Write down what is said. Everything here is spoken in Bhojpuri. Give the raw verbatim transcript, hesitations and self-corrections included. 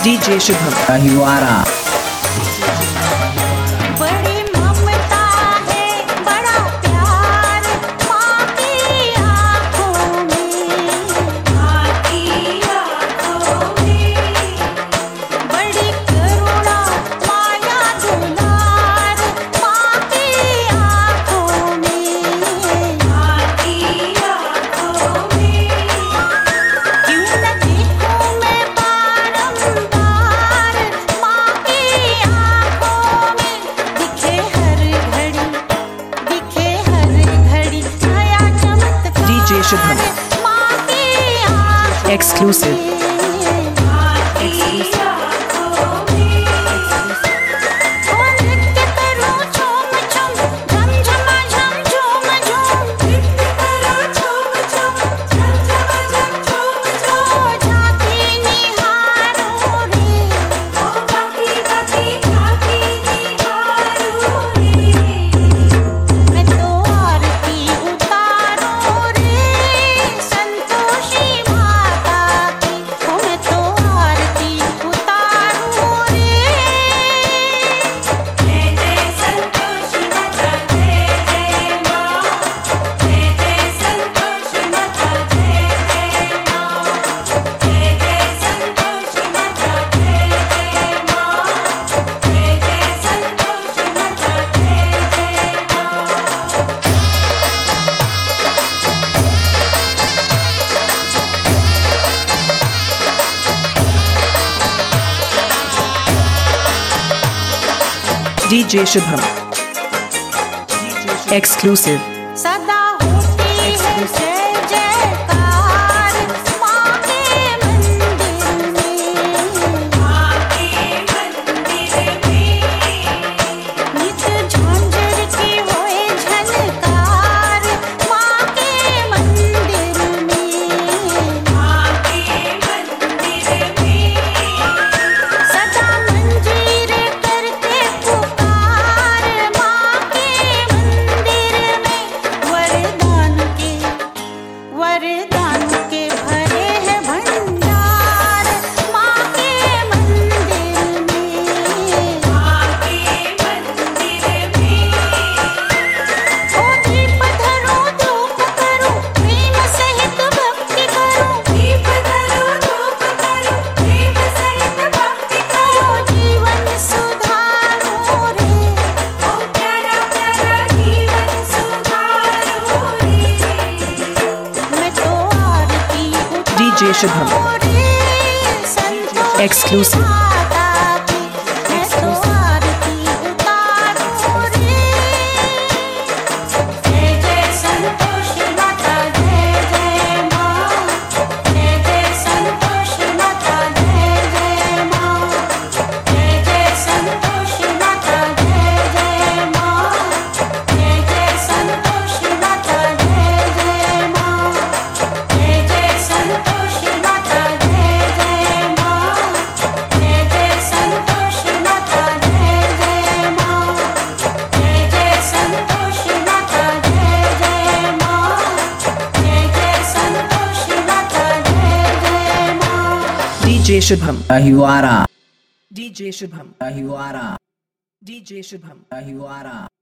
DJ Shubham Ahiwara. Shubham exclusive DJ Shubham exclusive सदा होती है जय जयकार माँ के मंदिर में, माँ के मंदिर में नित झांझर की होए झनकार माँ के मंदिर में, माँ के मंदिर में सदा मंजीर करके पुकार माँ के मंदिर में वरदान के वरदान के भरे हैं भंडार माँ के मंदिर में, माँ के मंदिर में ओ दीप धरो धूप करो प्रेम सहित भक्ति करो, दीप धरो धूप करो प्रेम सहित भक्ति करो, जीवन सुधारो रे ओ प्यारा प्यारा जीवन सुधारो रे, मैं तो आरती डीजे शुभम उतारो रे संतोषी एक्सक्लूसिव माता की, मैं तो आरती उतारो रे, जय जय संतोषी माता जय जय माँ, जय जय संतोषी माता जय जय माँ, जय जय संतोषी माता जय जय माँ, जय जय संतोषी माता जय जय माँ, जय जय संतोषी माता जय जय माँ, जय जय संतोषी माता जय जय माँ, जय जय संतोषी माता जय जय माँ, जय जय संतोषी माता जय जय माँ। DJ Shubham Ahiwara. DJ Shubham Ahiwara. DJ Shubham Ahiwara.